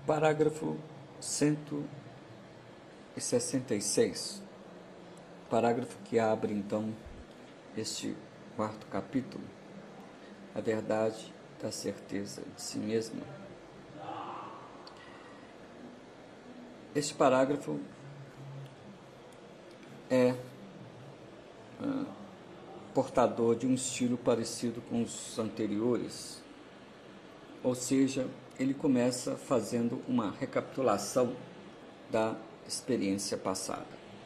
Parágrafo 166, parágrafo que abre então este quarto capítulo, a verdade da certeza de si mesma. Este parágrafo é portador de um estilo parecido com os anteriores, ou seja, ele começa fazendo uma recapitulação da experiência passada.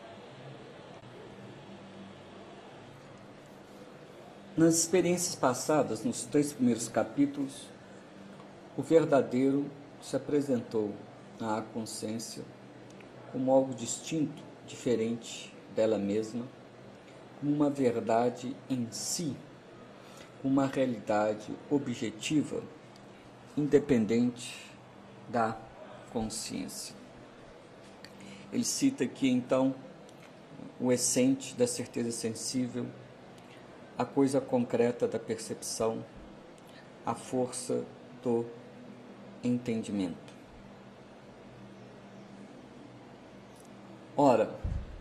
Nas experiências passadas, nos 3 primeiros capítulos, o verdadeiro se apresentou à consciência como algo distinto, diferente dela mesma, como uma verdade em si, uma realidade objetiva, independente da consciência. Ele cita aqui, então, o essente da certeza sensível, a coisa concreta da percepção, a força do entendimento. Ora,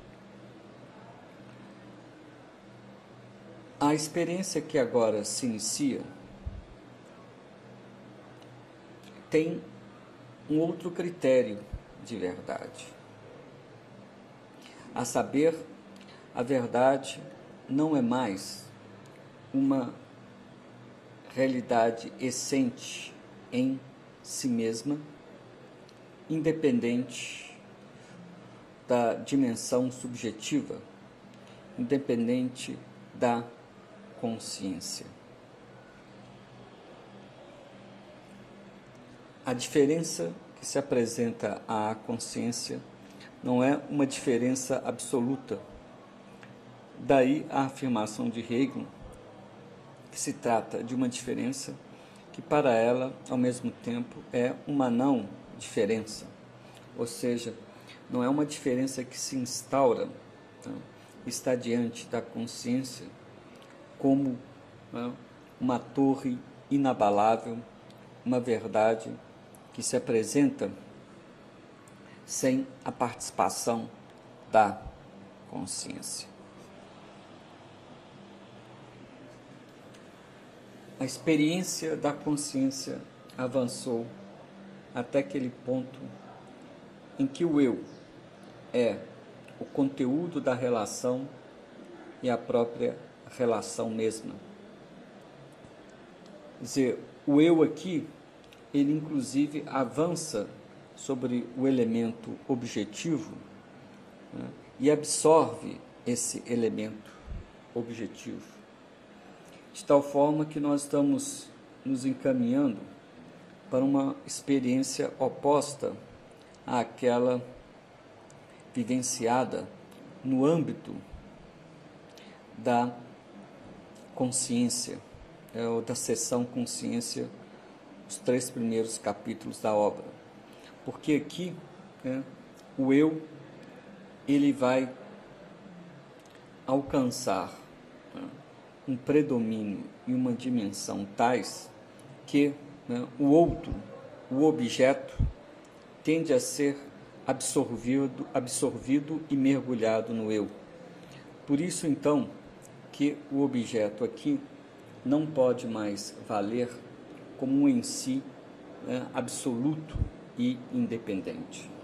a experiência que agora se inicia tem um outro critério de verdade. A saber, a verdade não é mais uma realidade essente em si mesma, independente da dimensão subjetiva, independente da consciência. A diferença que se apresenta à consciência não é uma diferença absoluta. Daí a afirmação de Hegel, que se trata de uma diferença que para ela, ao mesmo tempo, é uma não diferença. Ou seja, não é uma diferença que se instaura, está diante da consciência como uma torre inabalável, uma verdade que se apresenta sem a participação da consciência. A experiência da consciência avançou até aquele ponto em que o eu é o conteúdo da relação e a própria relação mesma. Quer dizer, o eu aqui, ele inclusive avança sobre o elemento objetivo, e absorve esse elemento objetivo, de tal forma que nós estamos nos encaminhando para uma experiência oposta àquela vivenciada no âmbito da consciência, ou da seção consciência, os 3 primeiros capítulos da obra. Porque aqui, o eu, ele vai alcançar um predomínio e uma dimensão tais que o outro, o objeto, tende a ser absorvido e mergulhado no eu. Por isso, então, que o objeto aqui não pode mais valer como um em si absoluto e independente.